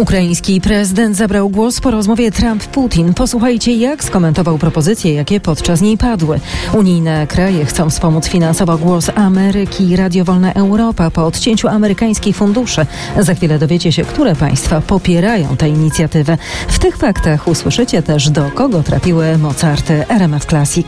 Ukraiński prezydent zabrał głos po rozmowie Trump-Putin. Posłuchajcie, jak skomentował propozycje, jakie podczas niej padły. Unijne kraje chcą wspomóc finansowo Głos Ameryki i Radio Wolna Europa po odcięciu amerykańskich funduszy. Za chwilę dowiecie się, które państwa popierają tę inicjatywę. W tych faktach usłyszycie też, do kogo trafiły Mozarty RMF Classic.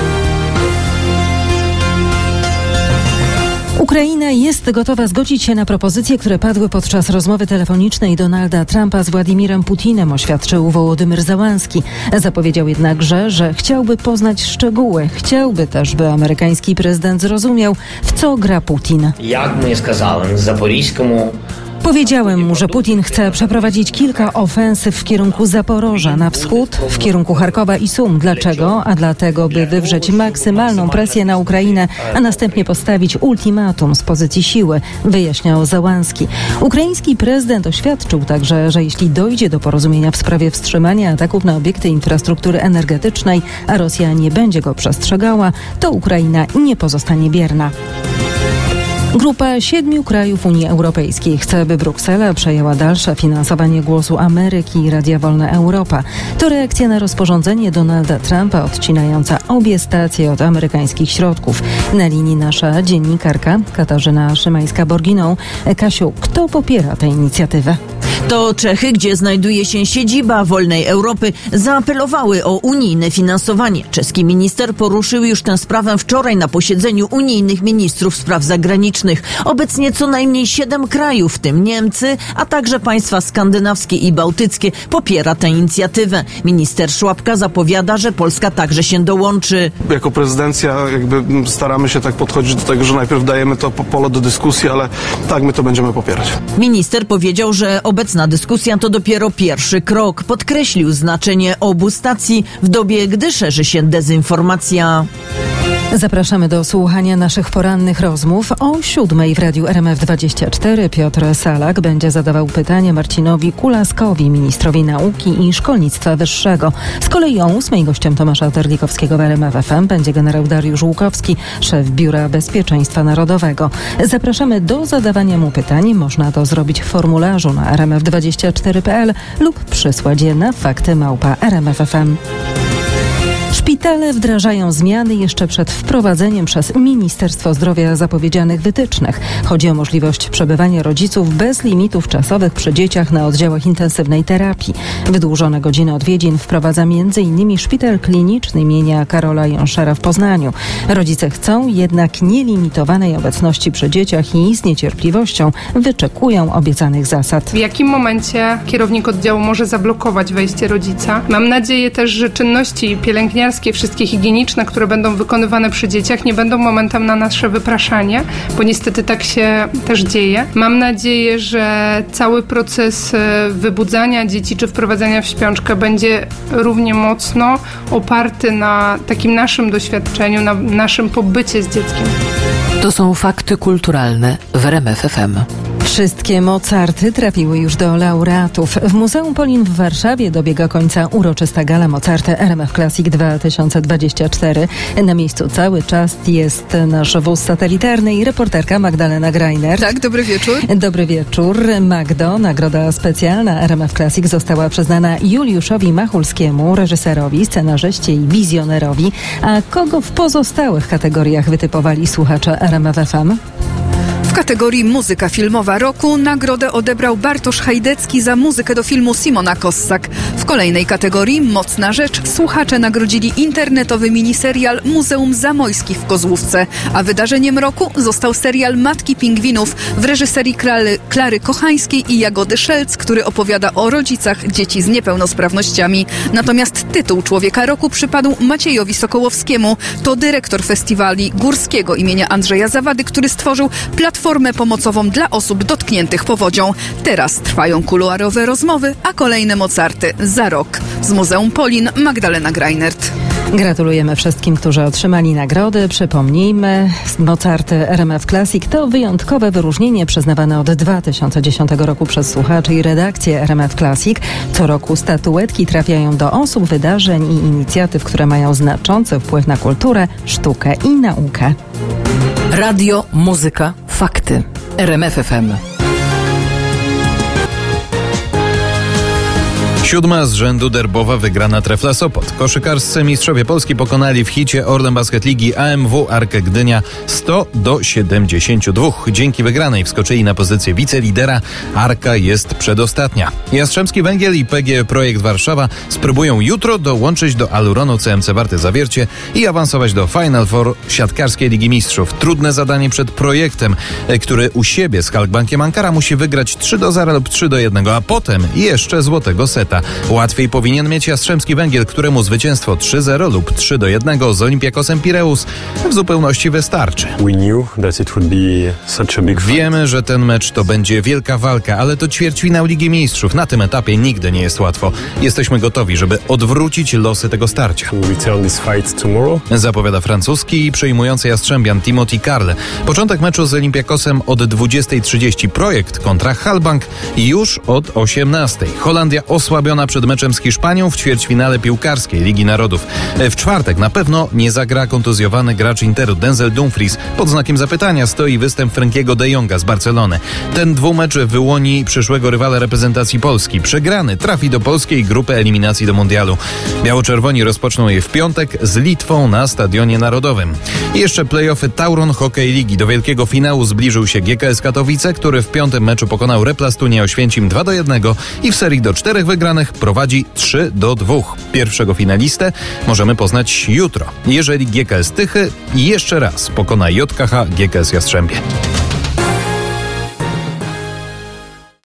Ukraina jest gotowa zgodzić się na propozycje, które padły podczas rozmowy telefonicznej Donalda Trumpa z Władimirem Putinem, oświadczył Wołodymyr Zełenski. Zapowiedział jednakże, że chciałby poznać szczegóły. Chciałby też, by amerykański prezydent zrozumiał, w co gra Putin. Jak mi сказали, Запорізькому. Powiedziałem mu, że Putin chce przeprowadzić kilka ofensyw w kierunku Zaporoża, na wschód, w kierunku Charkowa i Sum. Dlaczego? A dlatego, by wywrzeć maksymalną presję na Ukrainę, a następnie postawić ultimatum z pozycji siły, wyjaśniał Zełenski. Ukraiński prezydent oświadczył także, że jeśli dojdzie do porozumienia w sprawie wstrzymania ataków na obiekty infrastruktury energetycznej, a Rosja nie będzie go przestrzegała, to Ukraina nie pozostanie bierna. Grupa 7 krajów Unii Europejskiej chce, by Bruksela przejęła dalsze finansowanie Głosu Ameryki i Radia Wolna Europa. To reakcja na rozporządzenie Donalda Trumpa odcinająca obie stacje od amerykańskich środków. Na linii nasza dziennikarka Katarzyna Szymańska-Borginą. Kasiu, kto popiera tę inicjatywę? To Czechy, gdzie znajduje się siedziba Wolnej Europy, zaapelowały o unijne finansowanie. Czeski minister poruszył już tę sprawę wczoraj na posiedzeniu unijnych ministrów spraw zagranicznych. Obecnie co najmniej 7 krajów, w tym Niemcy, a także państwa skandynawskie i bałtyckie, popiera tę inicjatywę. Minister Szłapka zapowiada, że Polska także się dołączy. Jako prezydencja staramy się tak podchodzić do tego, że najpierw dajemy to pole do dyskusji, ale tak, my to będziemy popierać. Minister powiedział, że obecna dyskusja to dopiero pierwszy krok. Podkreślił znaczenie obu stacji w dobie, gdy szerzy się dezinformacja. Zapraszamy do słuchania naszych porannych rozmów. O 7:00 w Radiu RMF24 Piotr Salak będzie zadawał pytanie Marcinowi Kulaskowi, ministrowi nauki i szkolnictwa wyższego. Z kolei o 8:00 gościem Tomasza Terlikowskiego w RMF FM będzie generał Dariusz Łukowski, szef Biura Bezpieczeństwa Narodowego. Zapraszamy do zadawania mu pytań. Można to zrobić w formularzu na rmf24.pl lub przysłać je na fakty@rmf.fm. Szpitale wdrażają zmiany jeszcze przed wprowadzeniem przez Ministerstwo Zdrowia zapowiedzianych wytycznych. Chodzi o możliwość przebywania rodziców bez limitów czasowych przy dzieciach na oddziałach intensywnej terapii. Wydłużone godziny odwiedzin wprowadza m.in. Szpital Kliniczny imienia Karola Jonszera w Poznaniu. Rodzice chcą jednak nielimitowanej obecności przy dzieciach i z niecierpliwością wyczekują obiecanych zasad. W jakim momencie kierownik oddziału może zablokować wejście rodzica? Mam nadzieję też, że czynności pielęgniarskie, wszystkie higieniczne, które będą wykonywane przy dzieciach, nie będą momentem na nasze wypraszanie, bo niestety tak się też dzieje. Mam nadzieję, że cały proces wybudzania dzieci czy wprowadzania w śpiączkę będzie równie mocno oparty na takim naszym doświadczeniu, na naszym pobycie z dzieckiem. To są fakty kulturalne w RMF FM. Wszystkie Mozarty trafiły już do laureatów. W Muzeum Polin w Warszawie dobiega końca uroczysta gala Mozarty RMF Classic 2024. Na miejscu cały czas jest nasz wóz satelitarny i reporterka Magdalena Greiner. Tak, dobry wieczór. Dobry wieczór. Magdo, nagroda specjalna RMF Classic została przyznana Juliuszowi Machulskiemu, reżyserowi, scenarzyście i wizjonerowi. A kogo w pozostałych kategoriach wytypowali słuchacze RMF FM? W kategorii muzyka filmowa roku nagrodę odebrał Bartosz Hajdecki za muzykę do filmu Simona Kossak. W kolejnej kategorii Mocna Rzecz słuchacze nagrodzili internetowy miniserial Muzeum Zamojskich w Kozłówce, a wydarzeniem roku został serial Matki Pingwinów w reżyserii Klary Kochańskiej i Jagody Szelc, który opowiada o rodzicach dzieci z niepełnosprawnościami. Natomiast tytuł Człowieka Roku przypadł Maciejowi Sokołowskiemu. To dyrektor festiwali górskiego imienia Andrzeja Zawady, który stworzył platformę pomocową dla osób dotkniętych powodzią. Teraz trwają kuluarowe rozmowy, a kolejne Mozarty za rok. Z Muzeum Polin Magdalena Greinert. Gratulujemy wszystkim, którzy otrzymali nagrody. Przypomnijmy, Mozarty RMF Classic to wyjątkowe wyróżnienie przyznawane od 2010 roku przez słuchaczy i redakcję RMF Classic. Co roku statuetki trafiają do osób, wydarzeń i inicjatyw, które mają znaczący wpływ na kulturę, sztukę i naukę. Radio, muzyka, fakty. RMF FM. 7. z rzędu derbowa wygrana Trefla Sopot. Koszykarscy mistrzowie Polski pokonali w hicie Orlen Basket Ligi AMW Arkę Gdynia 100-72. Dzięki wygranej wskoczyli na pozycję wicelidera. Arka jest przedostatnia. Jastrzębski Węgiel i PGE Projekt Warszawa spróbują jutro dołączyć do Aluronu CMC Warty Zawiercie i awansować do Final Four Siatkarskiej Ligi Mistrzów. Trudne zadanie przed Projektem, który u siebie z Halkbankiem Ankara musi wygrać 3-0 lub 3-1, a potem jeszcze złotego seta. Łatwiej powinien mieć Jastrzębski Węgiel, któremu zwycięstwo 3-0 lub 3-1 z Olympiakosem Pireus w zupełności wystarczy. Wiemy, że ten mecz to będzie wielka walka, ale to ćwierćfinał Ligi Mistrzów. Na tym etapie nigdy nie jest łatwo. Jesteśmy gotowi, żeby odwrócić losy tego starcia. Zapowiada francuski i przejmujący Jastrzębian Timothy Carle. Początek meczu z Olympiakosem od 20:30. Projekt kontra Halbank już od 18:00. Holandia osłabiona przed meczem z Hiszpanią w ćwierćfinale piłkarskiej Ligi Narodów. W czwartek na pewno nie zagra kontuzjowany gracz Interu Denzel Dumfries. Pod znakiem zapytania stoi występ Frankiego de Jonga z Barcelony. Ten dwumecz wyłoni przyszłego rywala reprezentacji Polski. Przegrany trafi do polskiej grupy eliminacji do mundialu. Biało-czerwoni rozpoczną je w piątek z Litwą na Stadionie Narodowym. I jeszcze play-offy Tauron Hokej Ligi. Do wielkiego finału zbliżył się GKS Katowice, który w piątym meczu pokonał Replastunię Oświęcim 2-1 i w serii do 4 wygranych prowadzi 3-2. Pierwszego finalistę możemy poznać jutro, jeżeli GKS Tychy jeszcze raz pokona JKH GKS Jastrzębie.